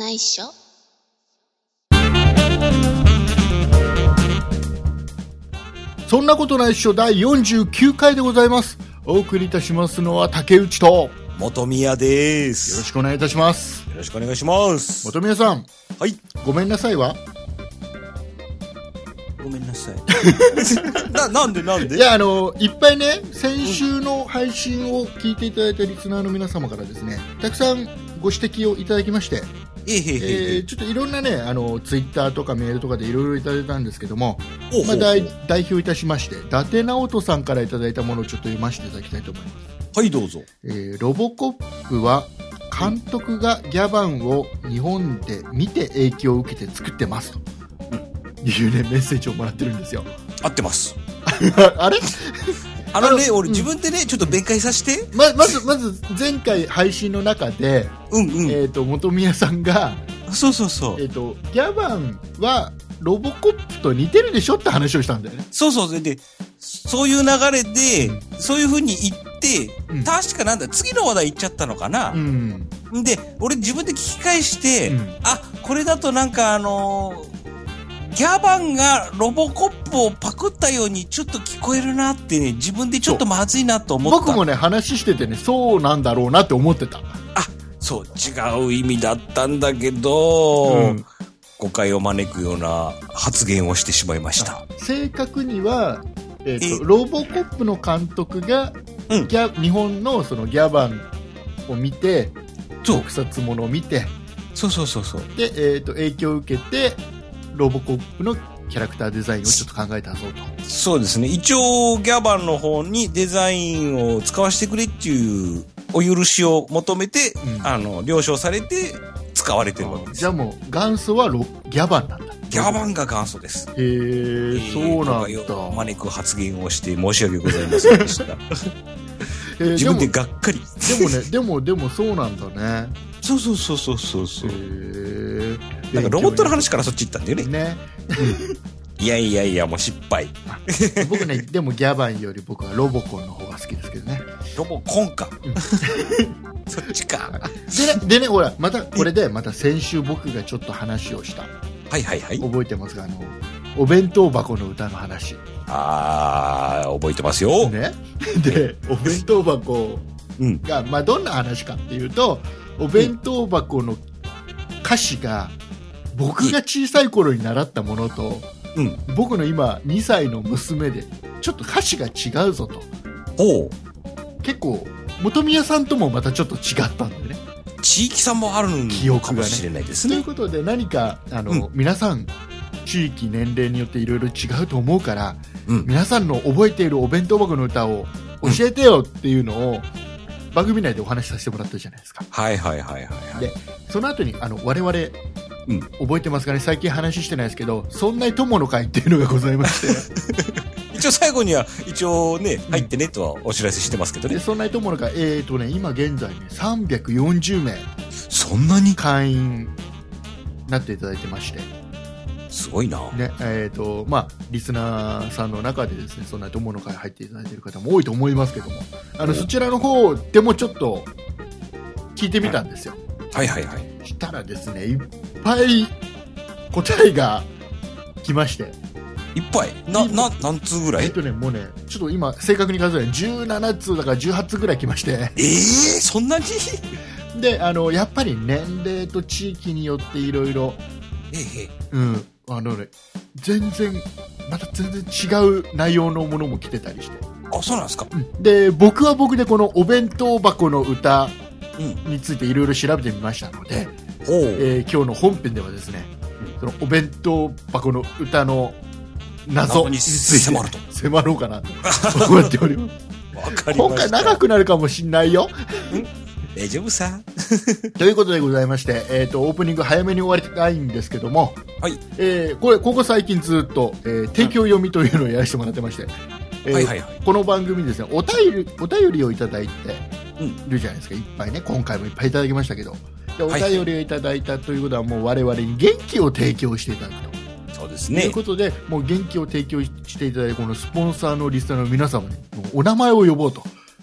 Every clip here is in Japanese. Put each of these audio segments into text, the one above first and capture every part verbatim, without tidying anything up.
ないっしょ。 そんなことないっしょだいよんじゅうきゅうかいでございます。お送りいたしますのは竹内と本宮です。 よろしくお願いいたします。 よろしくお願いします。 本宮さん、 はい。 ごめんなさいはごめんなさい。な、なんでなんでいや、あの、いっぱいね、先週の配信を聞いていただいたリスナーの皆様からですね、たくさんご指摘をいただきまして、 えー、へーへーえー、ちょっといろんなね、あの、ツイッターとかメールとかでいろいろいただいたんですけども、 おうまあ、代, 代表いたしまして、伊達直人さんからいただいたものをちょっと読ませていただきたいと思います。 はい、どうぞ。 えー、ロボコップは、監督がギャバンを日本で見て影響を受けて作ってますと、うん、いうねメッセージをもらってるんですよ。 合ってます。 あれあのね、俺、 うん、 自分でねちょっと弁解させて。 ままずまず前回配信の中で、 うんうん、 えっ、ー、と本宮さんがそうそうそう、 えっ、ー、とギャバンはロボコップと似てるでしょって話をしたんだよね。 そうそうでそういう流れで、うん、そういう風に言って、うん、確かなんだ次の話題言っちゃったのかな。うん、で俺自分で聞き返して、うん、あこれだとなんかあのー、ギャバンがロボコップをパクったようにちょっと聞こえるなってね、自分でちょっとまずいなと思った。 僕もね話しててねそうなんだろうなって思ってた。 あそう違う意味だったんだけど、うん、誤解を招くような発言をしてしまいました。 正確には、えーと、ロボコップの監督が、うん、ギャ日本 の, そのギャバンを見て特撮ものを見てそうそうそうそうで、えーと、影響を受けてロボコップのキャラクターデザインをちょっと考えたそうと。 そうですね、一応ギャバンの方にデザインを使わせてくれっていうお許しを求めて、うん、あの了承されて使われてるわけです。 じゃあもう元祖はロギャバンなんだ。 ギャバンが元祖です。 へー、えー、そうなんだ。 招く発言をして申し訳ございませんでした。えー、自分でがっかり。 でもね、でもでもそうなんだね。 そうそうそうそうそうそう。へー、 なんかロボットの話からそっち行ったんだよね。ね。いやいやいやもう失敗。 僕ねでもギャバンより僕はロボコンの方が好きですけどね。 ロボコンか。そっちか。 でね、でね、ほらまたこれでまた先週僕がちょっと話をした。 はいはいはい。 覚えてますか、あのお弁当箱の歌の話。 あー覚えてますよ。 ね。でお弁当箱が、うん、まあどんな話かっていうと、お弁当箱の歌詞が僕が小さい頃に習ったものと、うん、僕の今にさいの娘でちょっと歌詞が違うぞと。 おう。 結構本宮さんともまたちょっと違ったんだよね。 地域差もあるのかもしれないですね。 ということで何かあの、うん、皆さん地域年齢によっていろいろ違うと思うから、うん、皆さんの覚えているお弁当箱の歌を教えてよっていうのを、うん、番組内でお話しさせてもらったじゃないですか。 はいはいはいはい、はい、 でその後にあの我々、うん、覚えてますかね、最近話してないですけど、そんな友の会っていうのがございまして一応最後には一応ね、うん、入ってねとはお知らせしてますけどね。 でそんな友の会、えーとね、今現在ねさんびゃくよんじゅうめいそんなに会員になっていただいてまして、 すごいな、 ね、えーとまあ、リスナーさんの中でですね、そんな友の会入っていただいている方も多いと思いますけども、あのそちらの方でもちょっと聞いてみたんですよ。 はいはいはい。 したらですね、いっぱい答えが来まして。 いっぱいな、な、何通ぐらい？ えっとね、もうね、ちょっと今正確に数えないじゅうななつうだからじゅうはちつぐらい来まして。 えー、そんなに？ で、あのやっぱり年齢と地域によっていろいろ、 ええ、 うん、あのね、全然また全然違う内容のものも来てたりして。 あ、そうなんですか。 うん、で、僕は僕でこのお弁当箱の歌についていろいろ調べてみましたので、うん、えー、今日の本編ではですね、うん、そのお弁当箱の歌の謎について迫ると迫ろうかなと思っております。 わかりました。 今回長くなるかもしんないよ。 大丈夫さということでございまして、えーと、オープニング早めに終わりたいんですけども、はい、えー、これここ最近ずっと、えー、提供読みというのをやらせてもらってまして、えーはいはいはい、この番組ですね、お便りお便りをいただいているじゃないですか、いっぱいね。今回もいっぱいいただきましたけど、でお便りをいただいたということは、もう我々に元気を提供していただくと。 そうですね。 ということで、もう元気を提供していただいたこのスポンサーのリスナーの皆様にもうお名前を呼ぼうと。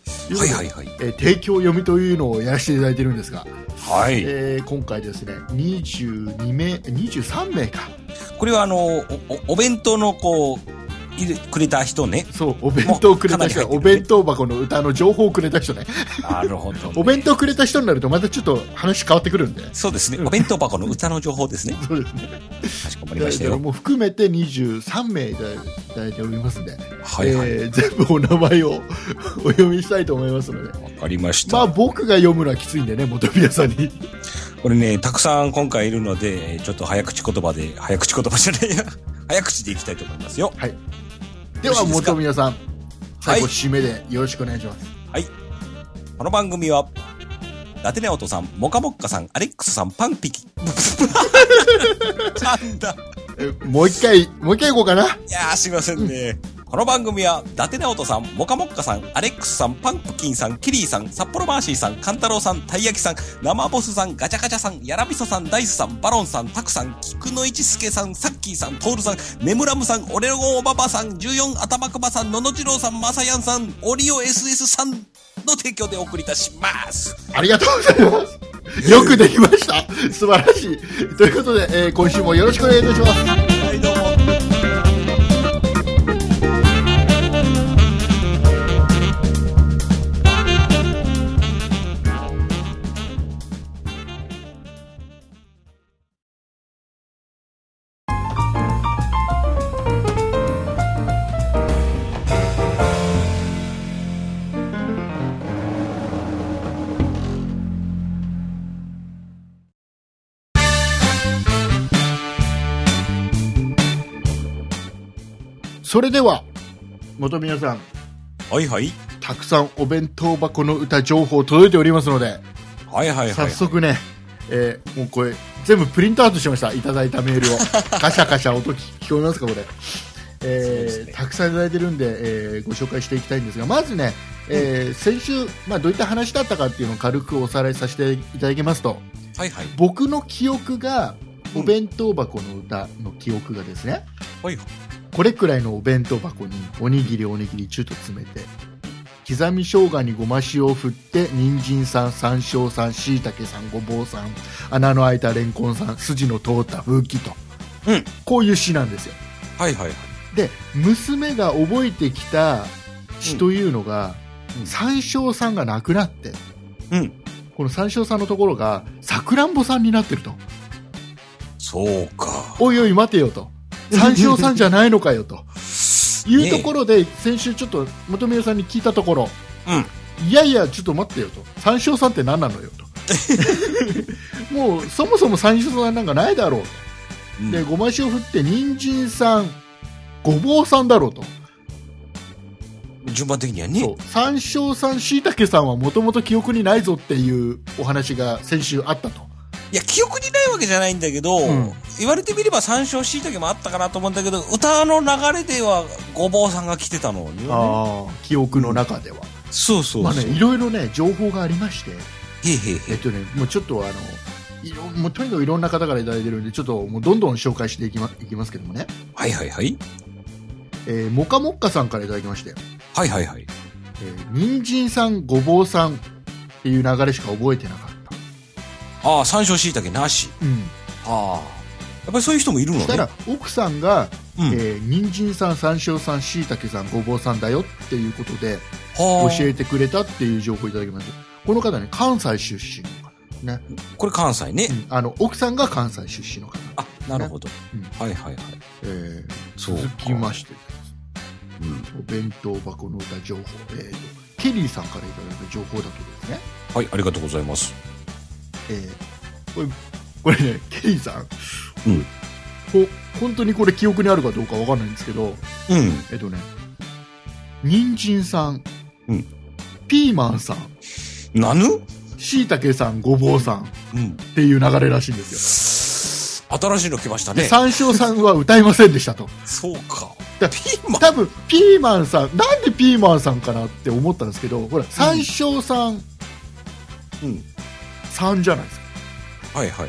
はいはいはい。 えー、提供読みというのをやらせていただいてるんですが、 はい。 えー、今回ですね、にじゅうにめい、にじゅうさんめいか。 これはあの、お、お弁当のこう、くれた人ね。 そう、お弁当くれた人、ね、お弁当箱の歌の情報をくれた人ね。 なるほど、ね。 お弁当くれた人になるとまたちょっと話変わってくるんで。 そうですね。お弁当箱の歌の情報ですね。 そうですね。 かしこまりましたよ。 もう含めてにじゅうさんめいいただいておりますんで、 はいはい。 えー、全部お名前をお読みしたいと思いますので。 わかりました。 まあ僕が読むのはきついんでね、元宮さんに。 これね、たくさん今回いるので、ちょっと早口言葉で、早口言葉じゃないや、早口でいきたいと思いますよ。 はい。では元宮さん、最後締めでよろしくお願いします。 はい。この番組は、ラテネオトさん、モカモッカさん、アレックスさん、パンピキ。なんだ。 もう一回、もう一回いこうかな。いやー、すいませんね。うん、この番組は、ダテナオトさん、モカモッカさん、アレックスさん、パンプキンさん、キリーさん、札幌マーシーさん、カンタロウさん、たい焼きさん、生ボスさん、ガチャガチャさん、ヤラビソさん、ダイスさん、バロンさん、タクさん、菊野一助さん、サッキーさん、トールさん、ネムラムさん、オレゴンおばばさん、じゅうよん頭くばさん、ののじろうさん、マサヤンさん、オリオ エスエス さんの提供でお送りいたします。 ありがとうございます。よくできました。素晴らしい。ということで、えー、今週もよろしくお願いいたします。 はい、どうも。 それでは元宮さん、 はいはい、 たくさんお弁当箱の歌情報届いておりますので、 はいはいはい、はい、 早速ね、えー、もうこれ全部プリントアウトしました。いただいたメールをカシャカシャ音聞こえますかこれ、えーね、たくさんいただいてるんで、えー、ご紹介していきたいんですが、まずね、えー、先週、まあ、どういった話だったかっていうのを軽くおさらいさせていただきますと、 はいはい、 僕の記憶がお弁当箱の歌の記憶がですね、 うん、はい、 これくらいのお弁当箱におにぎりおにぎりちょっと詰めて、刻み生姜にごま塩を振って、人参さん、山椒さん、椎茸さん、ごぼうさん、穴の開いたレンコンさん、筋の通った風紀と、 うん、 こういう詩なんですよ。 はいはいはい。 で、娘が覚えてきた詩というのが、うん、山椒さんがなくなって、 うん、 この山椒さんのところがさくらんぼさんになってると。 そうか。 おいおい待てよと。山椒さんじゃないのかよというところで、先週ちょっと本宮さんに聞いたところ、 うん、 いやいやちょっと待ってよと、山椒さんって何なのよともうそもそも山椒さんなんかないだろうと、うん、でごま塩振って人参さんごぼうさんだろうと、 順番的にはね、そう山椒さん椎茸さんはもともと記憶にないぞっていうお話が先週あったと。 いや、記憶にないわけじゃないんだけど、うん、言われてみれば山椒椎茸もあったかなと思うんだけど、歌の流れではごぼうさんが来てたのよね。 ああ、記憶の中では。 そうそうそう。 まあね、いろいろね、情報がありまして。 へえへえ。 えっとね、もうちょっとあの、いろもうとにかくいろんな方からいただいてるんで、ちょっともうどんどん紹介していきま、いきますけどもね。 はいはいはい。 えー、もかもっかさんからいただきまして。 はいはいはい。 えー、人参さん、ごぼうさんっていう流れしか覚えてなかった。 ああ、山椒椎茸なし。 うん。 ああ。やっぱりそういう人もいるのね。 そしたら、奥さんが、うん、えー、人参さん、山椒さん、椎茸さん、ごぼうさんだよっていうことで、教えてくれたっていう情報をいただきました。この方ね、関西出身の方。ね。 これ関西ね。 うん、あの、奥さんが関西出身の方、ね。 あ、なるほど。うん、はいはいはい。 えー、続きまして、うん、お弁当箱の歌情報。えーと、ケリーさんからいただいた情報だとですね。 はい、ありがとうございます。 えー、これ、これね、ケリーさん、 うん、 ほ本当にこれ記憶にあるかどうかわかんないんですけど、 うん、 えっとね、人参さん、 うん、 ピーマンさん、 なぬ？ 椎茸さん、ごぼうさん、うん、っていう流れらしいんですよ。新しいの来ましたね。 山椒さんは歌いませんでしたと。 そうか。 ピーマン？多分、ピーマンさん、なんでピーマンさんかなって思ったんですけど、ほら、山椒さん、 うん、 さんじゃないですか。 はいはい。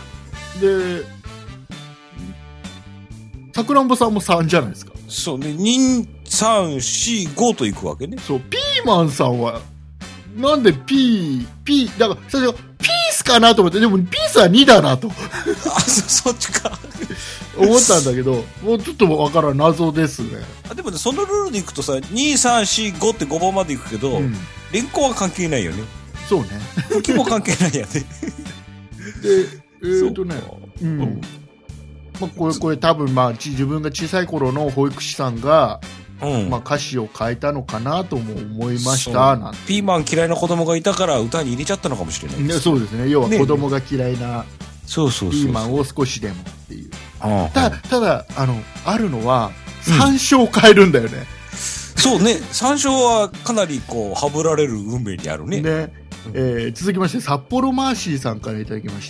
で、さくらんぼさんもさんじゃないですか。 そうね、人、 さん、よん、ごといくわけね。 そう、ピーマンさんは、なんで P、P、だから最初、ピースかなと思って、でもピースはにだなと。 あ、そ、そっちか。 思ったんだけど、もうちょっとわからん、謎ですね。 あ、でもね、そのルールでいくとさ、に、さん、よん、ごってごばんまでいくけど、うん、レンコンは関係ないよね。 そうね。 茎も関係ないやね。で、 えーとね、うん。うん、まあ、これ、これ多分、まあ、自分が小さい頃の保育士さんが、うんまあ、歌詞を変えたのかなとも思いましたなんて。 ピーマン嫌いな子供がいたから歌に入れちゃったのかもしれないです、 ね、そうですね。要は子供が嫌いなピーマンを少しでもっていう。ただ、ただあのあるのは山椒を変えるんだよね。うん、 そうね。山椒はかなりこうはぶられる運命にあるね。 ね、えー、続きまして札幌マーシーさんからいただきました。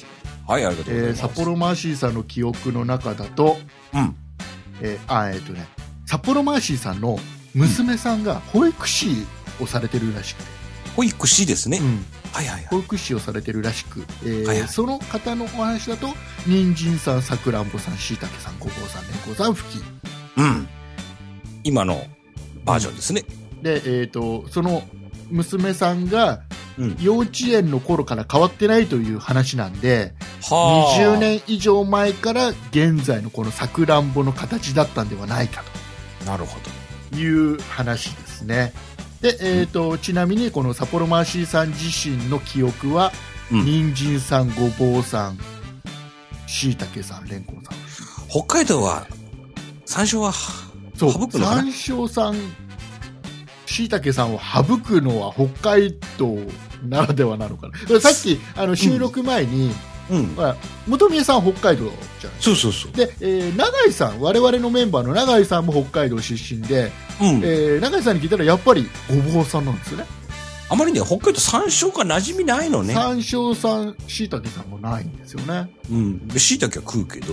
はい、ありがとうございます。 えー、札幌マーシーさんの記憶の中だと、うん、えー、あえっ、ー、とね。札幌マーシーさんの娘さんが保育士をされてるらしくて、 保育士ですね、うん、 はいはいはい、保育士をされてるらしく、えーはいはい、その方のお話だと人参さん、さくらんぼさん、しいたけさん、ごぼうさん、れんこんさん、ふき、 うん、今のバージョンですね、 うん、で、えーと、その娘さんが幼稚園の頃から変わってないという話なんで、うん、にじゅうねん以上前から現在のこのさくらんぼの形だったんではないかと。 なるほど。いう話ですね。で、えーと、うん、ちなみにこの札幌マーシーさん自身の記憶は、うん、人参さん、ごぼうさん、しいたけさん、れんこんさん。 北海道は山椒は省くのかな。山椒さん、しいたけさんを省くのは北海道ならではなのかな。さっきあの収録前に、うんうんまあ、本宮さん北海道じゃない。 そうそうそう。 で、えー、永井さん、我々のメンバーの永井さんも北海道出身で、うんえー、永井さんに聞いたらやっぱりごぼうさんなんですよね。 あまりね、北海道山椒が馴染みないのね。 山椒さん、しいたけさんもないんですよね。 うん。しいたけは食うけど。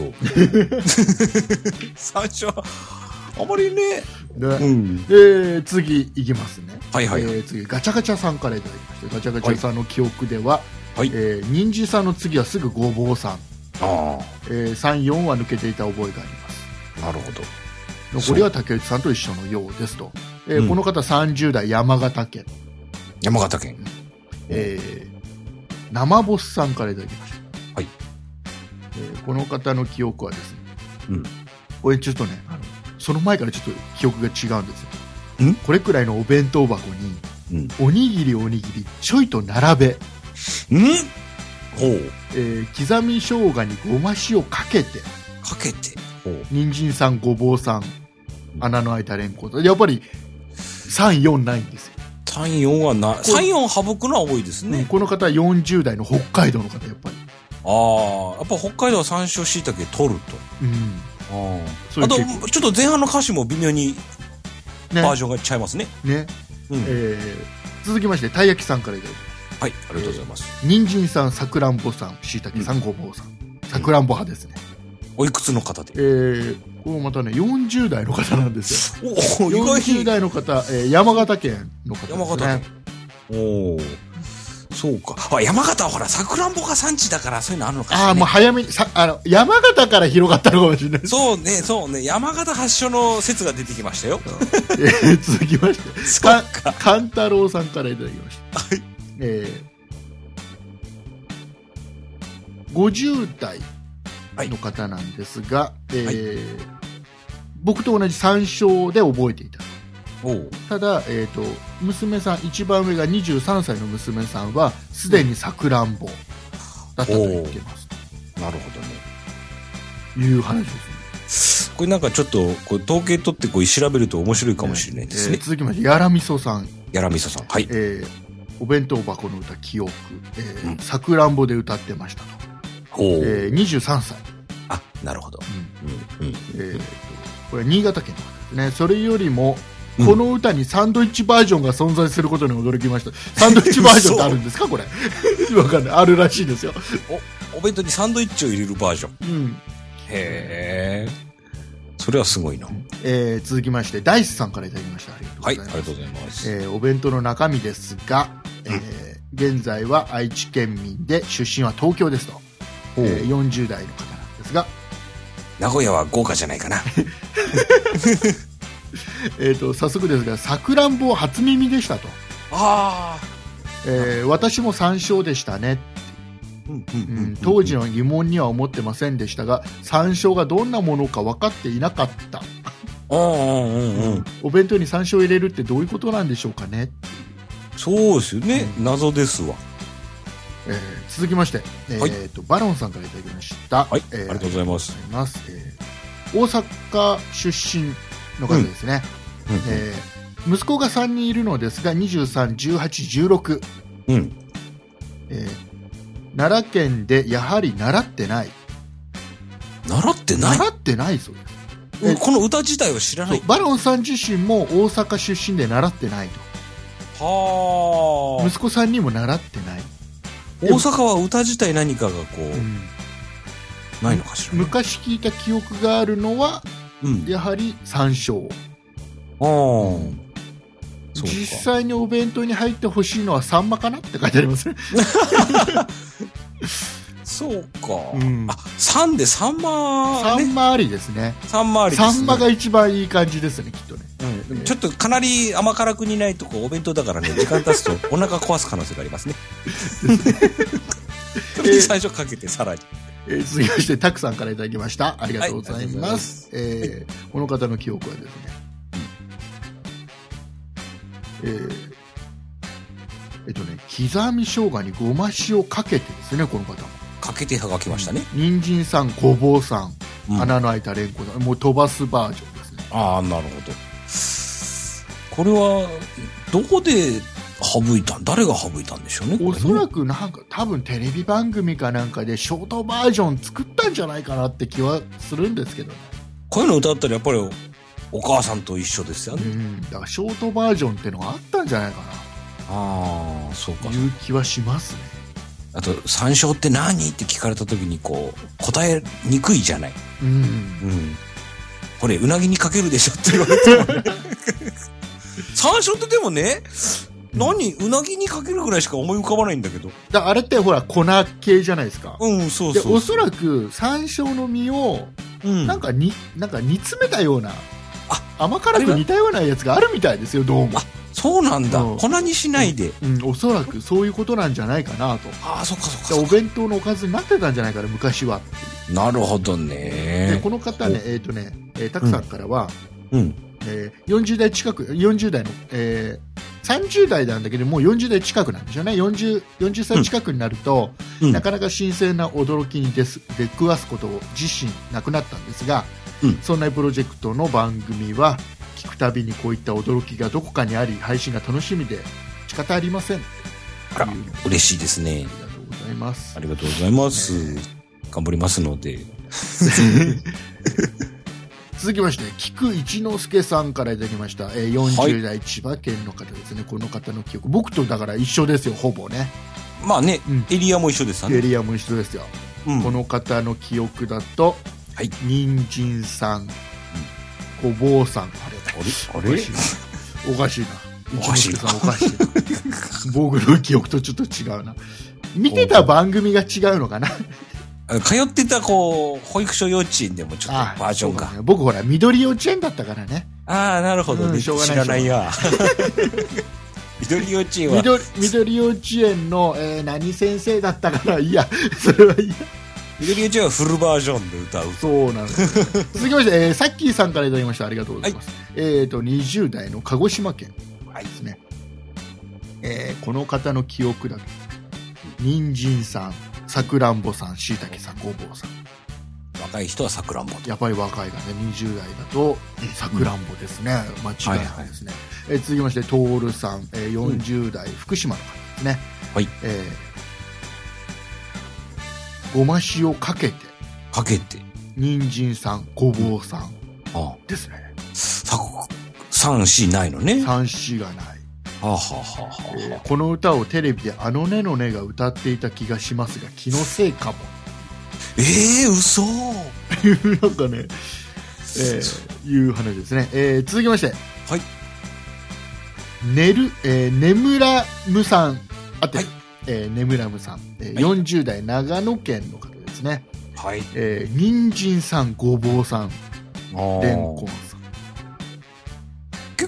山椒、あまりね。 で、うん、えー、次いきますね。 はいはい、はい、 えー、次、ガチャガチャさんからいただきまして、ガチャガチャさんの記憶では、はいえー、人参さんの次はすぐごぼうさん。あえー、さん、よんは抜けていた覚えがあります。 なるほど。 残りは竹内さんと一緒のようですと。えーうん、この方さんじゅう代山形県。 山形県。 えー、生ボスさんからいただきました。はい。えー、この方の記憶はですね。うん。これちょっとね、あの、その前からちょっと記憶が違うんですよ。んこれくらいのお弁当箱に、うん、おにぎりおにぎりちょいと並べ、 んほう、 えー、刻み生姜にごま塩かけてかけて人参さんごぼうさん穴の開いたれんこんやっぱりさん、よんないんですよ。 さん、よんはなさん、よん省くのは多いですね、うん、 この方はよんじゅう代の北海道の方やっぱりああやっぱ北海道は山椒しいたけ取ると、うん、ああとちょっと前半の歌詞も微妙にバージョンがちゃいますねね、うんえー、続きましてたい焼きさんからいただきます。 はい、ありがとうございます。 えー、人参さん、さくらんぼさん、しいたけさん、うん、ごぼうさん。さくらんぼ派ですね。 おいくつの方で？ えー、これまたね、よんじゅう代の方なんですよ。およんじゅう代の方、えー、山形県の方ですね。山形県。 おー。そうか。あ、山形はほら、さくらんぼが産地だからそういうのあるのかしら、ね。 ああ、もう早めに、さ、あの、山形から広がったのかもしれない。 そうね、そうね。山形発祥の説が出てきましたよ。 えー、続きまして。そうか。かんたろうさんからいただきました。はい。えー、ごじゅう代の方なんですが、はい、えーはい、僕と同じ山椒で覚えていた。ただ、えーと、娘さん一番上がにじゅうさんさいの娘さんはすでにさくらんぼだったと言っています。 なるほどね。 いう話ですね。 これなんかちょっとこう統計取ってこう調べると面白いかもしれないですね。 えー、続きましてやらみそさん。 やらみそさん。はい。えー、お弁当箱の歌記憶、えーうん、さくらんぼで歌ってましたと。えー、にじゅうさんさい。 あ、なるほど。 うんうんうん、えーと、これは新潟県の方ですね。それよりもこの歌にサンドイッチバージョンが存在することに驚きました。サンドイッチバージョンってあるんですかこれ。わかんない。あるらしいですよ。 お、お弁当にサンドイッチを入れるバージョン。うん。へー。それはすごいな。 えー、続きまして、ダイスさんからいただきました。ありがとうございます。 はい、ありがとうございます。 えー、お弁当の中身ですが、えー、現在は愛知県民で出身は東京ですと。えー、よんじゅう代の方なんですが。 名古屋は豪華じゃないかな。 えーと早速ですが、さくらんぼ初耳でしたと。 あ、 えー、私も山椒でしたね。当時の疑問には思ってませんでしたが、山椒がどんなものか分かっていなかった。お弁当に山椒を入れるってどういうことなんでしょうかね。 そうですよね、うん、謎ですわ。 えー、続きまして、えーとはい、バロンさんからいただきました。 はい、えー、ありがとうございます。 えー、大阪出身の方ですね。うんうんうん、えー、息子がさんにんいるのですが、にじゅうさん、じゅうはち、じゅうろく、 うんえー、奈良県でやはり習ってない。 習ってない習ってないそうです。 この歌自体を知らない。 バロンさん自身も大阪出身で習ってないと。はあ。息子さんにも習ってない。 大阪は歌自体何かがこう、うん、ないのかしら、ね、 昔聞いた記憶があるのは、うん、やはり山椒。 ああ、うん、 実際にお弁当に入ってほしいのはサンマかなって書いてありますね。 そうか、うん、あ、サンでサンマ、 ね、サンマありですね。 サンマありですね。 サンマが一番いい感じですね、きっとね。 うん、ちょっとかなり甘辛く煮ないとこうお弁当だからね、時間経つとお腹壊す可能性がありますね。最初かけてさらに、 えー、続きましてタクさんからいただきました。ありがとうございます。はい、えー、この方の記憶はですね、うん、えー、えっとね刻み生姜にごま塩かけてですね、この方もかけてはがきましたね。 人参さん、ごぼうさん、うん、穴の開いたレンコンさん、もう飛ばすバージョンですね。 ああ、なるほど。これはどこで省いたん、誰が省いたんでしょうね。 おそらくなんか多分テレビ番組かなんかでショートバージョン作ったんじゃないかなって気はするんですけどね。 こういうの歌ったらやっぱりお母さんと一緒ですよね。 うん、だからショートバージョンってのがあったんじゃないかな。 ああ、そうか。 いう気はしますね。 あと山椒って何って聞かれた時にこう答えにくいじゃない。 うん、うん、 これうなぎにかけるでしょって言われてもね。山椒ってでもね、何、うなぎにかけるぐらいしか思い浮かばないんだけど。 だあれってほら粉系じゃないですか。 うん、そうそうそう。 でおそらく山椒の実を、うん、なんかになんか煮詰めたような、あ、甘辛く煮たようなやつがあるみたいですよ、どうも。あ、 そうなんだ、うん、粉にしないで、 うんうん、おそらくそういうことなんじゃないかなと。 ああ、そっかそっか。 お弁当のおかずになってたんじゃないかな、昔は。 なるほどね。 でこの方ね、えっ、ー、とね、えー、たくさんからは、 うんうん、 えー、よんじゅう代近く、よんじゅう代の、えー、さんじゅう代なんだけどもうよんじゅう代近くなんでしょうね。よんじゅう、よんじゅっさい近くになると、うん、なかなか新鮮な驚きに出す出くわすことを自身なくなったんですが、うん、そんなプロジェクトの番組は聞くたびにこういった驚きがどこかにあり、配信が楽しみで仕方ありません。 あら、嬉しいですね。 ありがとうございます。 ありがとうございます。ね、頑張りますので。 続きまして、菊一之輔さんからいただきました。えー、よんじゅう代千葉県の方ですね。はい、この方の記憶、僕とだから一緒ですよ、ほぼね。 まあね、うん、エリアも一緒ですよね。 エリアも一緒ですよ。うん、この方の記憶だと、 はい、 人参さん、ごぼうさん、あれ、 あれ、 おかしいな。 おかしいな。 おかしいな。僕の記憶とちょっと違うな。見てた番組が違うのかな。 通ってたこう保育所幼稚園でもちょっとバージョンが、 ね、僕ほら緑幼稚園だったからね。 ああ、なるほどね、うん、しょうがない、知らないや。緑幼稚園は緑, 緑幼稚園の、えー、何先生だったかな。いや、それはいや。 緑幼稚園はフルバージョンで歌う。 そうなんです。続きまして、えー、さっきーさんからいただきました。ありがとうございます。はい、えーとにじゅう代の鹿児島県ですね。えー、この方の記憶だと人参さん、さくらんぼさん、しいたけさん、ごぼうさん。 若い人はさくらんぼ。 やっぱり若いがね、にじゅう代だとさくらんぼですね。うん、間違いないですね。はいはい、えー、続きまして、とおるさん、えー、よんじゅう代、うん、福島の方ですね。 はい。 えー、ごま塩かけて。 かけて。 人参さん、ごぼうさん。 うん、ああですね。 さ、さん、しないのね。 さん、しがない。 はあはあはあはあ、 えー、この歌をテレビであのねのねが歌っていた気がしますが気のせいかも。 えー、嘘。 なんかね、えー、いう話ですね。えー、続きまして、 はい。 寝る、えー、眠らむさん、あって、はい、えー、眠らむさん、えーはい、よんじゅう代長野県の方ですね。 はい。 えー、人参さん、ごぼうさん、れんこんさん。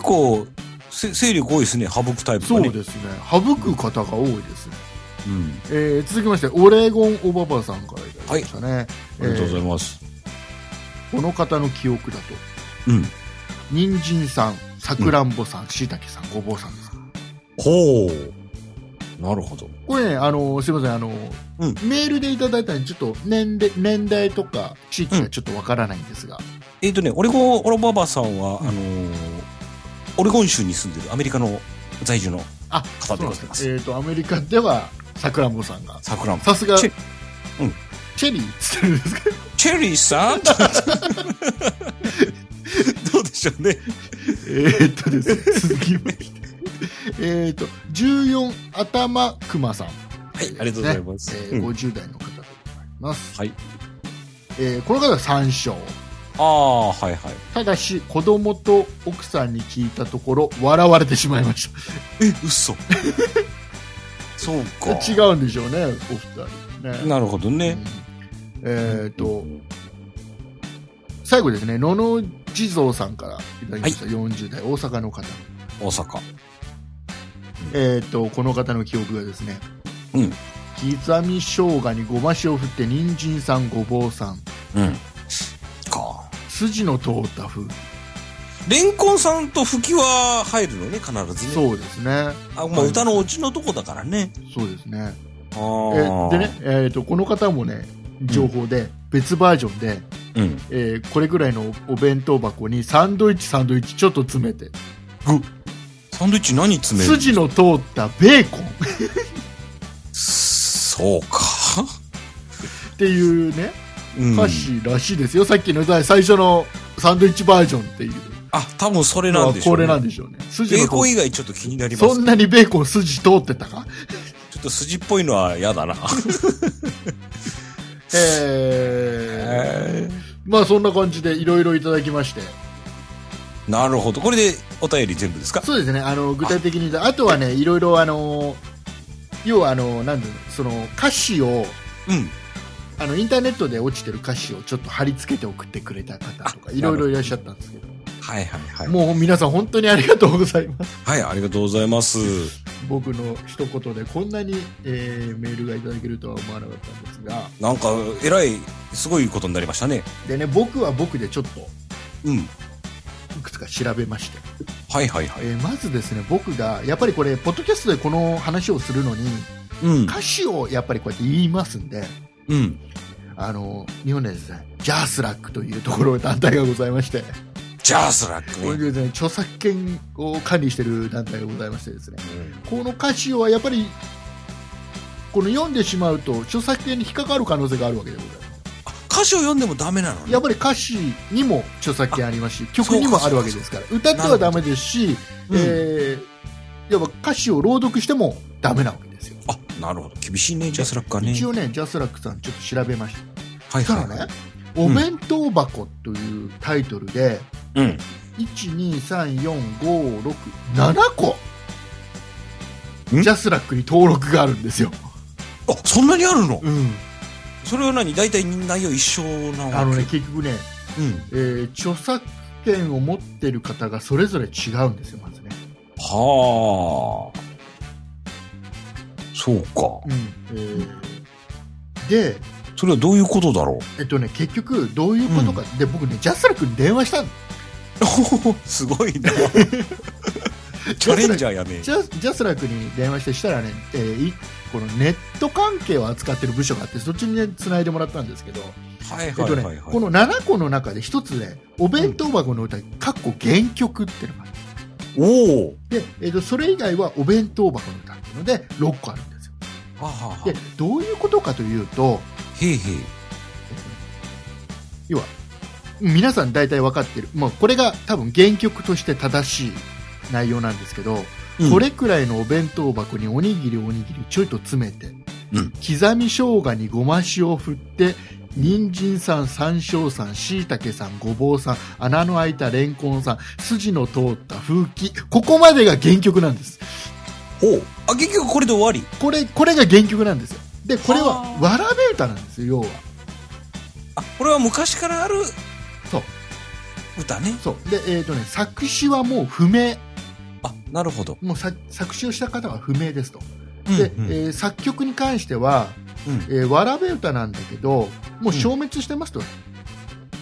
構、勢力多いですね、省くタイプがね。 そうですね。省く方が多いですね。うん。えー、続きまして、オレゴンおばばさんからいただきましたね。はい。ありがとうございます。 えー、この方の記憶だと、 うん。 人参さん、さくらんぼさん、しいたけさん、ごぼうさんです。 ほう。なるほど。 これね、あの、すいません、あの、うん、メールでいただいたのに、ちょっと年齢、年代とか地域がちょっとわからないんですが。うん、 えっ、ー、とね、オレゴン、オロババさんは、うん、あのー、オレゴン州に住んでるアメリカの在住の方でございます。 えっ、ー、と、アメリカでは、さくらんぼさんが。 さくらんぼ。 さすが、 チェ、 うん、チェリーっつってるんですか？ チェリーさんどうでしょうね。 えっとですね、続きまして。えっと、じゅうよん頭くまさん。 はい、ありがとうございます。 ね、えー、ごじゅう代の方でございます。 はい。 えー、この方はさん勝。 ああ、はいはい。 ただし、子供と奥さんに聞いたところ、笑われてしまいました。 え、嘘そうか。 違うんでしょうね、お二人。ね、 なるほどね。 うん、えっ、ー、と、最後ですね、のの地蔵さんからいただきました。はい、よんじゅう代、大阪の方。 大阪。 えっ、ー、と、この方の記憶がですね、 うん。 刻み生姜にごま塩を振って、人参さん、ごぼうさん。 うん。か。 筋の通った風。 レンコンさんと吹きは入るのね、必ずね。 そうですね。 あ、まあ、歌のオチのとこだからね。 そうですね。 あえでね、えっ、ー、と、この方もね、情報で、別バージョンで、 うん、 えー、これぐらいのお弁当箱にサンドイッチサンドイッチちょっと詰めて。 サンドイッチ何詰める？ 筋の通ったベーコン。 そうか。 っていうね、歌詞らしいですよ。うん、さっきの最初のサンドイッチバージョンっていう。 あ、多分それなんでしょうね。 これなんでしょうね。 筋のベーコン以外ちょっと気になります、ね。 そんなにベーコン筋通ってたか？ ちょっと筋っぽいのは嫌だな。 えー、まあそんな感じでいろいろいただきまして。 なるほど。これでお便り全部ですか？ そうですね。あの具体的に言うと、あとはね、いろいろあの要はあのなんでその歌詞を、 うん、 あのインターネットで落ちてる歌詞をちょっと貼り付けて送ってくれた方とかいろいろいらっしゃったんですけど。 はいはいはい。 もう皆さん本当にありがとうございます。 はい、ありがとうございます。 僕の一言でこんなに、えー、メールがいただけるとは思わなかったんですが、 なんかえらいすごいことになりましたね。 でね、僕は僕でちょっと、 うん、いくつか調べまして、 はいはいはい。 えー、まずですね、僕がやっぱりこれポッドキャストでこの話をするのに、 うん、 歌詞をやっぱりこうやって言いますんで、 うん、 あの日本でですね、ジャースラックというところ団体がございまして。 ジャースラックね。 これでね、著作権を管理している団体がございましてですね、うん、この歌詞はやっぱりこの読んでしまうと著作権に引っかかる可能性があるわけでございます。 あ、歌詞を読んでもダメなのね。 やっぱり歌詞にも著作権ありますし、曲にもあるわけですから、歌ってはダメですし、うん、えー、やっぱ歌詞を朗読してもダメなわけですよ。 あ、なるほど。厳しいね、ジャスラックはね。 一応ね、ジャスラックさんちょっと調べました。 はいはい、はい。 そしたらね、お弁当箱というタイトルで、 うん、 いち、に、さん、よん、ご、ろく、ななこジャスラックに登録があるんですよ。 あ、そんなにあるの？ うん。 それは何？大体内容一緒なわけ？ あのね、結局ね、 うん、 えー、著作権を持ってる方がそれぞれ違うんですよ、まずね。 はあ。そうか。 うん。えー、で、 それはどういうことだろう？えっとね、結局どういうことか、うん、で僕ね、ジャスラックに電話したの。 すごいな。チャレンジャーやね。 ジャジャスラックに電話してしたらね、えー、このネット関係を扱ってる部署があって、そっちにね繋いでもらったんですけど、 はいはいはい、はい、 えっとね、このななこの中で一つね、お弁当箱の歌、かっこ原曲っていうのがある。 おお。 で、えっとそれ以外はお弁当箱の歌っていうのでろっこあるんですよ。 ははは。 で、どういうことかというと、 へいへい。 要は皆さん大体分かってる、もうこれが多分原曲として正しい内容なんですけど、うん、これくらいのお弁当箱におにぎりおにぎりちょいと詰めて、 うん、 刻み生姜にごま塩を振って人参さん、山椒さん、しいたけさん、ごぼうさん、穴の開いたレンコンさん、筋の通った風紀、ここまでが原曲なんです。 ほう。あ、原曲これで終わり？ これこれが原曲なんですよ。でこれはわらべ歌なんですよ、要は。 あ、これは昔からある。 そう。 歌ね。 そう。で、えっ、ー、とね、作詞はもう不明。 あ、なるほど。 もう作詞をした方は不明ですと。で、うんうん、えー、作曲に関しては、うん、えー、わらべ歌なんだけど、もう消滅してますと。うん、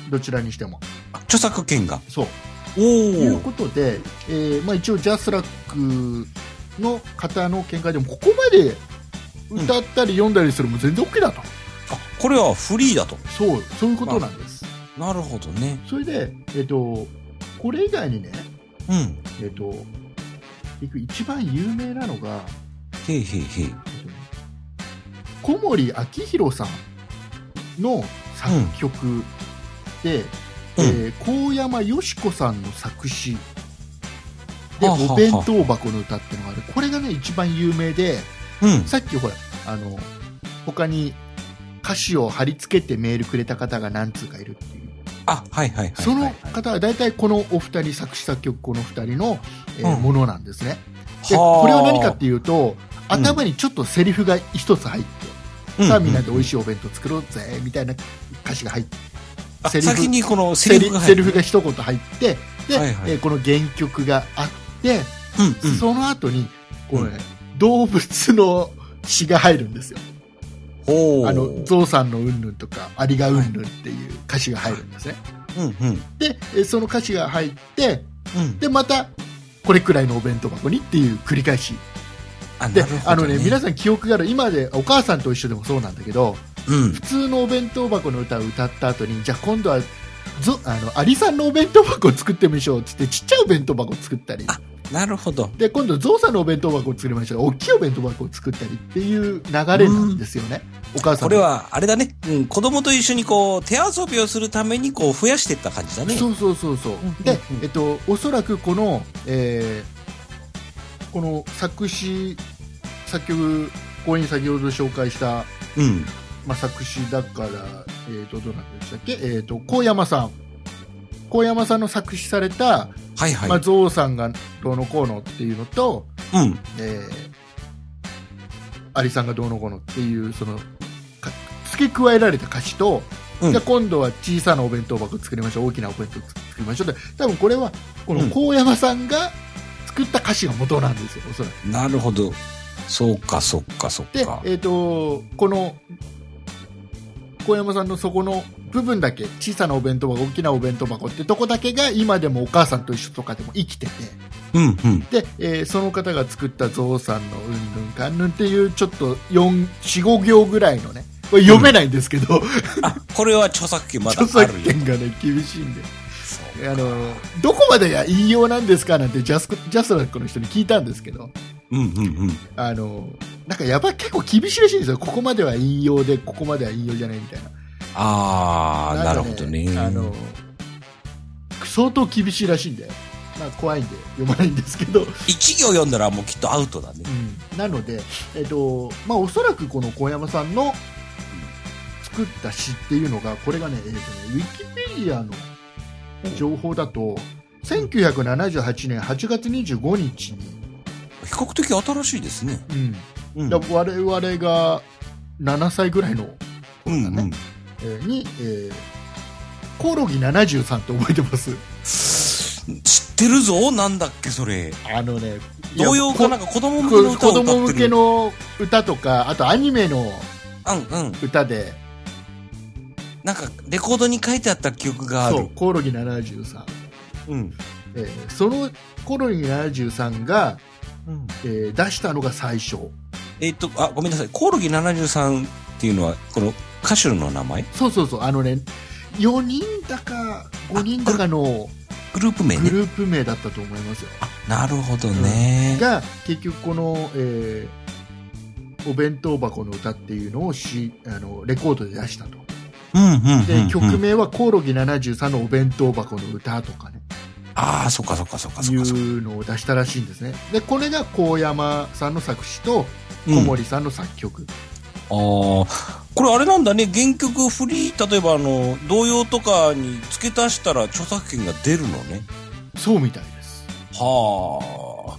どちらにしても。 著作権が。 そう。ということで、えーまあ、一応ジャスラックの方の見解でもここまで歌ったり読んだりするも全然 OK だと、うん、あこれはフリーだと。 そうそういうことなんです。 なるほどね。 それで、えー、とこれ以外にね、 うんえー、と一番有名なのがへいへいへい、 小森明宏さんの作曲で、うんえー、高山よし子さんの作詞でお弁当箱の歌っていうのがある。これがね一番有名で、うん、さっきほらあの他に歌詞を貼り付けてメールくれた方が何通かいるっていう。 あ、はいはいはい、はい、 その方は大体このお二人作詞作曲この二人の、えーうん、ものなんですね。でこれは何かっていうと頭にちょっとセリフが一つ入って、うん、さあみんなで美味しいお弁当作ろうぜみたいな歌詞が入ってセリフ先にこのセリフがセリフが一言入ってで、はいはいえー、この原曲があって、うんうん、その後にこの、ねうん、動物の詩が入るんですよ。あのゾウさんのうんぬんとかアリがうんぬんっていう歌詞が入るんですね、 はいうんうん、 でその歌詞が入って、うん、でまたこれくらいのお弁当箱にっていう繰り返しあで、ね、あのね皆さん記憶がある今でお母さんと一緒でもそうなんだけどうん、普通のお弁当箱の歌を歌った後にじゃあ今度はぞあのアリさんのお弁当箱を作ってみましょうっつってちっちゃいお弁当箱を作ったりあなるほどで今度ゾウさんのお弁当箱を作りましょう大きいお弁当箱を作ったりっていう流れなんですよね、うん、お母さんこれはあれだね、うん、子供と一緒にこう手遊びをするためにこう増やしていった感じだね。 そうそうそうそう、うん、で、えっと、おそらくこの、えー、この作詞作曲ここに先ほど紹介したうんまあ、作詞だから、えー、とどうなんでしたっけ、えー、と高山さん高山さんの作詞された、 はいはいまあ、ゾウさんがどうのこうのっていうのと、 うんえー、アリさんがどうのこうのっていうその付け加えられた歌詞と、うん、じゃ今度は小さなお弁当箱作りましょう大きなお弁当作りましょうって多分これはこの高山さんが作った歌詞が元なんですよ、おそらく。 なるほどそうかそっかそっかで、えー、とこの小山さんのそこの部分だけ小さなお弁当箱大きなお弁当箱ってとこだけが今でもお母さんと一緒とかでも生きてて、 うんうん、 で、えー、その方が作ったゾウさんのうんぬんかんぬんっていうちょっとよん、よん、ご行ぐらいのねこれ読めないんですけど、うん、 あこれは著作権まだある著作権がね厳しいんであのどこまでが引用なんですかなんてジャス、ジャスラックの人に聞いたんですけどうんうんうん、 あのなんかやっぱり結構厳しいらしいんですよ。ここまでは引用でここまでは引用じゃないみたいな。 ああ、ね、なるほどね。 あの相当厳しいらしいんで、まあ、怖いんで読まないんですけど一行読んだらもうきっとアウトだね、 うん、なので、えっとまあ、おそらくこの小山さんの作った詩っていうのがこれがね、えっとねウィキペディアの情報だとせんきゅうひゃくななじゅうはちねんはちがつにじゅうごにちに比較的新しいですね、 うんうん、だ我々がななさいぐらいの頃だね、うんうんえー、に、えー、コオロギななじゅうさんって覚えてます？ 知ってるぞ。なんだっけそれ。 あのね童謡かなんか子供向けの歌を歌ってる。子供向けの歌とかあとアニメの歌で、 うんうん、なんかレコードに書いてあった記憶がある。そうコオロギななじゅうさん、うんえー、そのコオロギななじゅうさんがうんえー、出したのが最初。 えー、っとあごめんなさいコオロギななじゅうさんっていうのはこの歌手の名前？ そうそうそうあのねよにんだかごにんだかのグループ名ね。 グループ名だったと思いますよ。 あなるほどね、 うん、が結局この、えー、お弁当箱の歌っていうのをしあのレコードで出したと、 うんうんうんうん、 で曲名はコオロギななじゅうさんのお弁当箱の歌とかねああそっかそっかそっかそっかいうのを出したらしいんですね。でこれが高山さんの作詞と小森さんの作曲、うん、ああこれあれなんだね原曲フリー例えばあの童謡とかに付け足したら著作権が出るのね。 そうみたいです。 はあ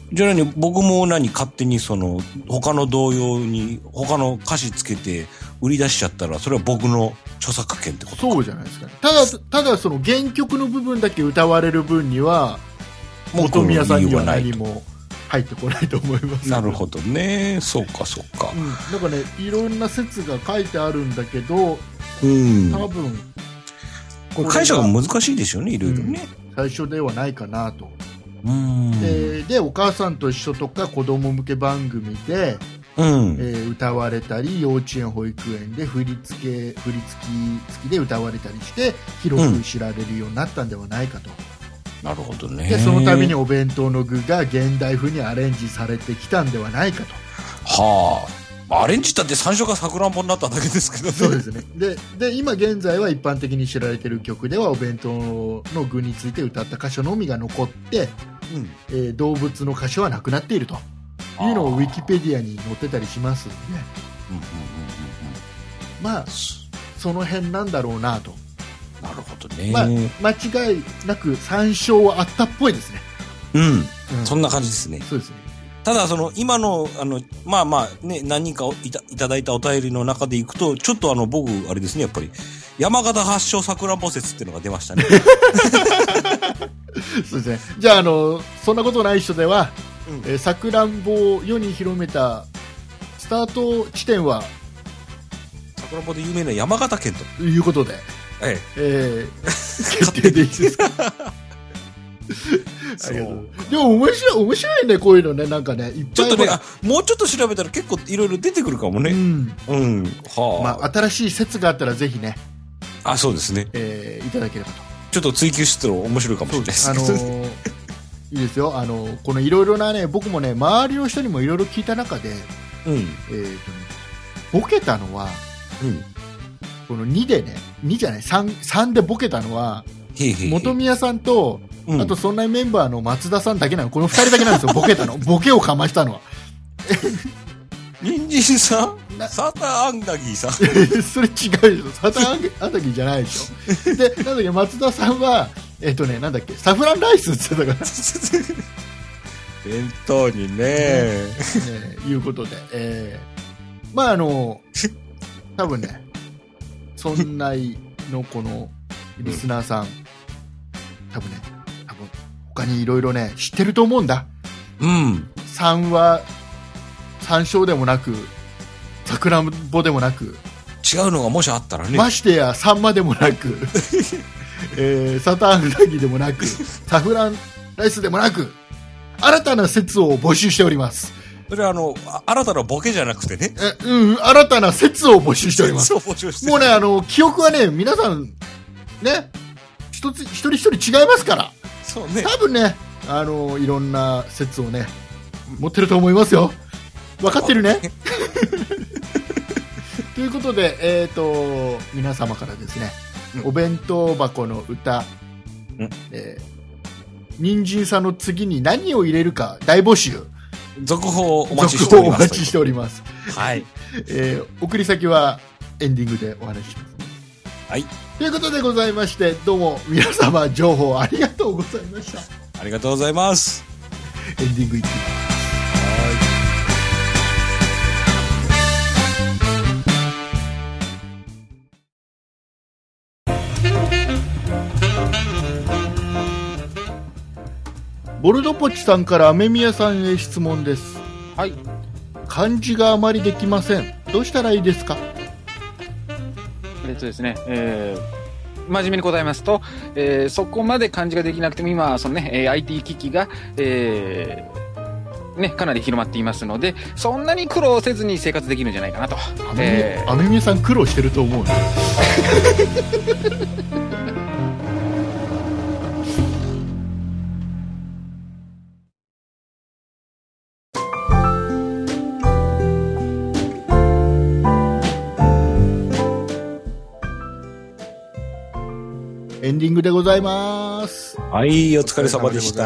じゃあ何、僕も何、勝手にその、他の童謡に、他の歌詞つけて売り出しちゃったら、それは僕の著作権ってことか。 そうじゃないですかね。ただ、ただその原曲の部分だけ歌われる分には、本宮さんには何も入ってこないと思います。 なるほどね。そうか、そうか。 うん。なんかね、いろんな説が書いてあるんだけど、 うん。 多分、 これ解釈が難しいでしょうね、いろいろね、 うん。最初ではないかなと。 うんで, でお母さんと一緒とか子供向け番組で、 うんえー、歌われたり、幼稚園保育園で振り付け振り付き付きで歌われたりして広く知られるようになったんではないかと、 うん、なるほどね。 でその度にお弁当の具が現代風にアレンジされてきたんではないかと。 はあ、アレンジったって最初がさくらんぼになっただけですけどね。 そうですね。でで今現在は一般的に知られている曲ではお弁当の具について歌った箇所のみが残って、うんえー、動物の箇所はなくなっているというのをウィキペディアに載ってたりしますので、うんうんうんうん、まあその辺なんだろうなと。 なるほどね。 まあ、間違いなく参照はあったっぽいですね。 うん、うん、そんな感じですね。 そうですね。 ただその今のあのまあまあね、何人かいた、いただいたお便りの中でいくとちょっとあの僕あれですね、やっぱり山形発祥さくらんぼ説っていうのが出ましたね。 そうですね。じゃああのそんなことない人では、うんえー、さくらんぼを世に広めたスタート地点はさくらんぼで有名な山形県ということで、 えええー、決定でいいですか。そうでも面白い面白いね、こういうのね、なんかね、いっぱいちょっとね、あもうちょっと調べたら結構いろいろ出てくるかもね。うんうん、 はあ、まあ新しい説があったらぜひね、 あそうですね、 えー、いただければと。 ちょっと追求してたら面白いかもしれないですけど、あのー、 いいですよ。あのー、このいろいろなね、僕もね周りの人にもいろいろ聞いた中で、うんえーとね、ボケたのは、うん、このにでね、にじゃない 3, 3でボケたのはへへへ本宮さんと、うん、あとそんなメンバーの松田さんだけなの。このふたりだけなんですよ、ボケたの。ボケをかましたのは。 人参さんサターアンダギーさんそれ違うでしょ。サターアンダギーじゃないでしょ。で、なんだっけ、松田さんは、えっとね、なんだっけ、サフランライスって言ってたから。 弁当にね。ね、 ねいうことで、えー、まああの、多分ね、そんないのこのリスナーさん、多分ね、多分他にいろいろね、知ってると思うんだ。 うん。 さんは、山椒でもなく、さくらんぼでもなく、 違うのがもしあったらね。 ましてや、サンマでもなく、えー、サターアンダギーでもなく、サフランライスでもなく、新たな説を募集しております。 それはあの、新たなボケじゃなくてね。 え、うん、新たな説を募集しております。 募集してもうね、あの、記憶はね、皆さん、ね、一つ、一人一人違いますから。 そうね。 多分ね、あの、いろんな説をね、持ってると思いますよ。分かってるね。ということで、えっと、皆様からですね、うん、お弁当箱の歌、うんえー、人参さんの次に何を入れるか大募集。 続報お待ちしております。 続報お待ちしております。 はい。 えー、送り先はエンディングでお話しします、ね。 はい。 ということでございまして、どうも皆様情報ありがとうございました。 ありがとうございます。 エンディングいきます。ボルドポチさんから雨宮さんへ質問です。 はい。 漢字があまりできません。どうしたらいいですか？ えっとですね、えー、真面目に答えますと、えー、そこまで漢字ができなくても今そのね アイティー 機器が、えー、ねかなり広まっていますので、そんなに苦労せずに生活できるんじゃないかなと。 雨宮さん苦労してると思うね。エンディングでございます。 はい、お疲れ様でした。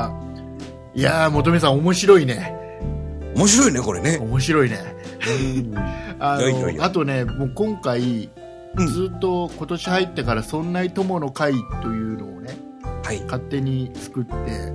いやー、元美さん面白いね。 面白いね、これね。 面白いね。あの、いやいやあとね、もう今回、うん、ずっと今年入ってからそんない友の会というのをね、はい、勝手に作って、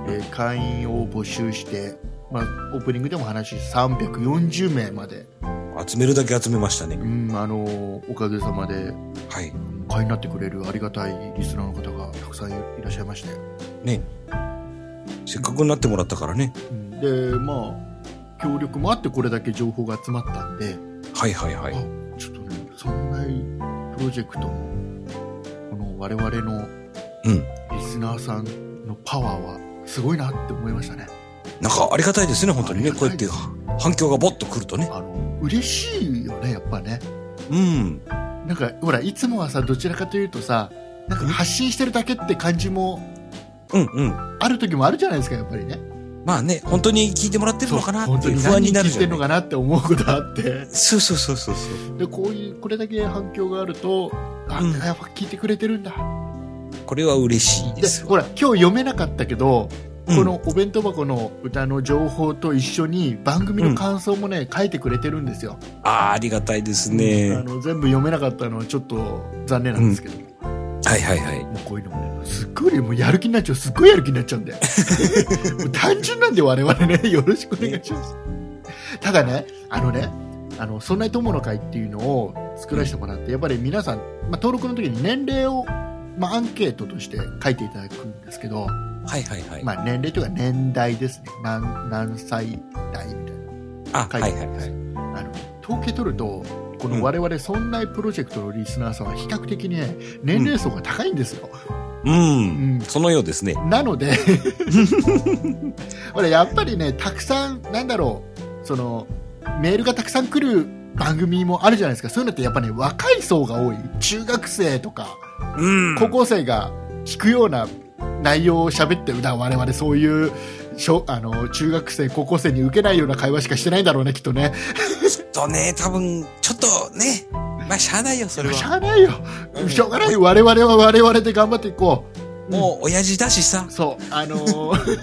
えー、会員を募集して、まあ、オープニングでも話しさんびゃくよんじゅうめいまで集めるだけ集めましたね。 うん、あのー、おかげさまで、 はい、 会員になってくれるありがたいリスナーの方がたくさんいらっしゃいましてね。せっかくになってもらったからね。 うん、でまあ協力もあってこれだけ情報が集まったんで、 はいはいはい。 ちょっとね、そんなプロジェクトのこの我々のリスナーさんのパワーはすごいなって思いましたね。 なんかありがたいですね、本当にね。こうやって反響がボッとくるとね。 あの嬉しいよね、やっぱね。 うん。 なんかほら、いつもはさ、どちらかというとさ、なんか発信してるだけって感じも、 うんうん。 ある時もあるじゃないですか、やっぱりね。 まあね、本当に聞いてもらってるのかなっていう不安になるじゃない。聞いてるのかなって思うことあって。 そうそうそうそうそう。 で、こういう、これだけ反響があると、あ、うん、やっぱ聞いてくれてるんだ。 これは嬉しいですよ。 で、ほら、今日読めなかったけど、このお弁当箱の歌の情報と一緒に番組の感想もね、うん、書いてくれてるんですよ。 ああ、ありがたいですね、 うん、あの全部読めなかったのはちょっと残念なんですけど、 うん、はいはいはい。 もうこういうのもね、すっごいもうやる気になっちゃう、すっごいやる気になっちゃうんでもう単純なんで我々ね、よろしくお願いします。ただね、あのね、あのそんな友の会っていうのを作らせてもらって、やっぱり皆さん、まあ、登録の時に年齢を、まあ、アンケートとして書いていただくんですけど、 はいはいはい。 まあ年齢というか年代ですね。何、何歳代みたいな。 あ、はいはいはい。 あの、統計取ると、この我々そんなプロジェクトのリスナーさんは比較的にね、年齢層が高いんですよ。 うん。うん、そのようですね。 なので、ほら、やっぱりね、たくさん、なんだろう、その、メールがたくさん来る番組もあるじゃないですか。そういうのってやっぱね、若い層が多い。中学生とか、うん、高校生が聞くような内容を喋ってる。だから我々そういう小あの中学生高校生に受けないような会話しかしてないんだろうね、きっとね。 きっとね、多分ちょっとね、まあしゃあないよ、それは。 しゃあないよ、うん、しょうがない。我々は我々で頑張っていこう。もう親父だしさ。 そうあのー、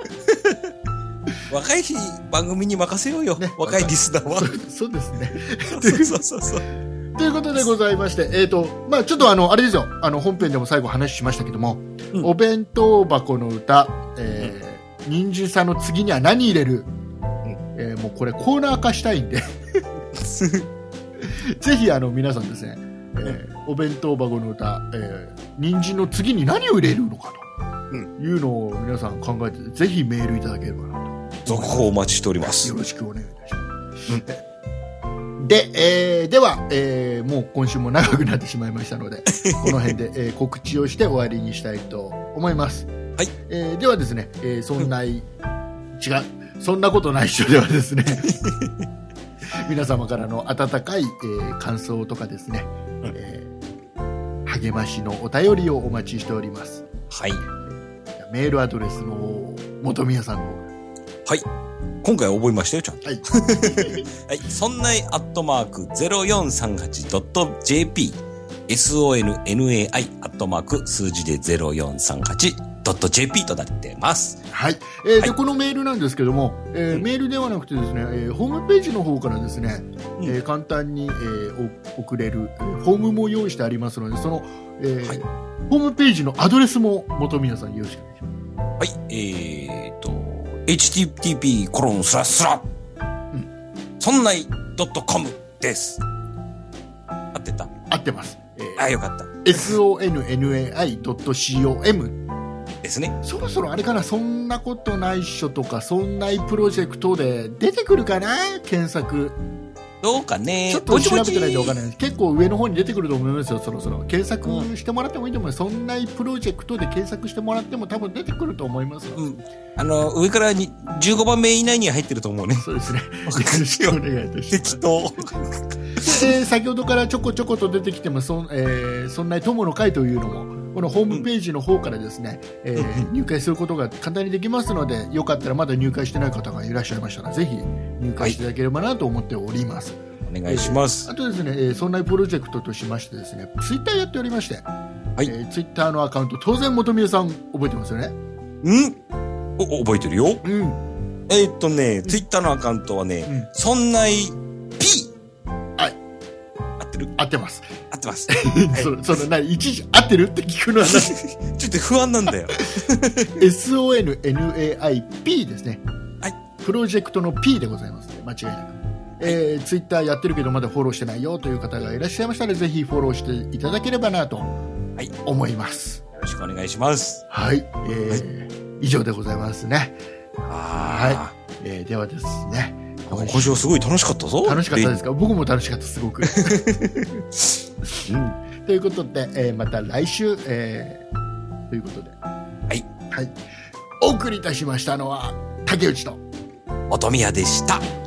若い番組に任せようよ、ね、若いリスナーは。 そ, そうですね。 そうそうそうそう。 ということでございまして、えっ、ー、と、まあちょっとあの、あれですよ、あの、本編でも最後話しましたけども、うん、お弁当箱の歌、えー、人参さんの次には何入れる、うん、えー、もうこれコーナー化したいんで、ぜひあの、皆さんですね、えー、お弁当箱の歌、えー、人参の次に何を入れるのかというのを皆さん考えて、ぜひメールいただければなと。 続報お待ちしております。 よろしくお願いいたします。うんで、えー、では、えー、もう今週も長くなってしまいましたので、この辺で、えー、告知をして終わりにしたいと思います。 はい。 えー、ではですね、えー、そんな、違う、そんそんなことないっしょではですね、皆様からの温かい、えー、感想とかですね、うん、えー、励ましのお便りをお待ちしております。 はい。 メールアドレスの本宮さんの。 はい。今回覚えましたよ、ちゃんと。 はい。 はい。そんないアットマーク ゼロよんさんはちドットジェーピー、エスオーエヌエヌエーアイ アットマーク数字で ゼロよんさんはちドットジェーピー となってます。 はい。えーはい、で、このメールなんですけども、えーうん、メールではなくてですね、えー、ホームページの方からですね、うん、えー、簡単に、えー、送れる、えー、フォームも用意してありますので、その、えーはい、ホームページのアドレスも本宮さんよろしくお願いします。 はい。えーと、エイチティーティーピーコロンスラスラ、うん、そんない .com です。合ってた？ 合ってます。 えー、あ、よかった。 エスオーエヌエヌエーアイドットコムですね。 そろそろあれかな、そんなことないっしょとか、そんないプロジェクトで出てくるかな、検索。 どうかね。 ちょっと調べてないと分からない。結構上の方に出てくると思いますよ、そろそろ。検索してもらってもいいと思います。うん、そんないプロジェクトで検索してもらっても多分出てくると思います。 うん。あの、上からにじゅうごばんめ以内には入ってると思うね。 そうですね。よろしくお願いいたします。 適当。 えー、先ほどからちょこちょこと出てきても、そ、えー、そんな友の会というのも、このホームページの方からですね、うん、えー、入会することが簡単にできますので、よかったらまだ入会してない方がいらっしゃいましたら、ぜひ入会していただければなと思っております。はい、 お願いします。 えー、あとですね、えー、そんなプロジェクトとしましてですね、ツイッターやっておりまして、はい、えー、ツイッターのアカウント、当然元宮さん覚えてますよね。 うんお、覚えてるよ。 うん。 えー、っとね、ツイッターのアカウントはね、うん、そんない P。 はい。 合ってってる？ 合ってます。 合ってます。 そ, そのな一時合ってるって聞くのはちょっと不安なんだよ。 エスオーエヌエヌエーアイピー ですね。 はい。 プロジェクトの P でございますね。間違いなく。えー、ツイッターやってるけどまだフォローしてないよという方がいらっしゃいましたら、ぜひフォローしていただければなと思います。 はい、よろしくお願いします。 はい。えーはい、以上でございますね。はい。えー、ではですね。 今週はすごい楽しかったぞ。 楽しかったですか？僕も楽しかった、すごく。うん、ということで、えー、また来週、えー、ということで。 はい。 はい。お送りいたしましたのは、竹内と、 本宮でした。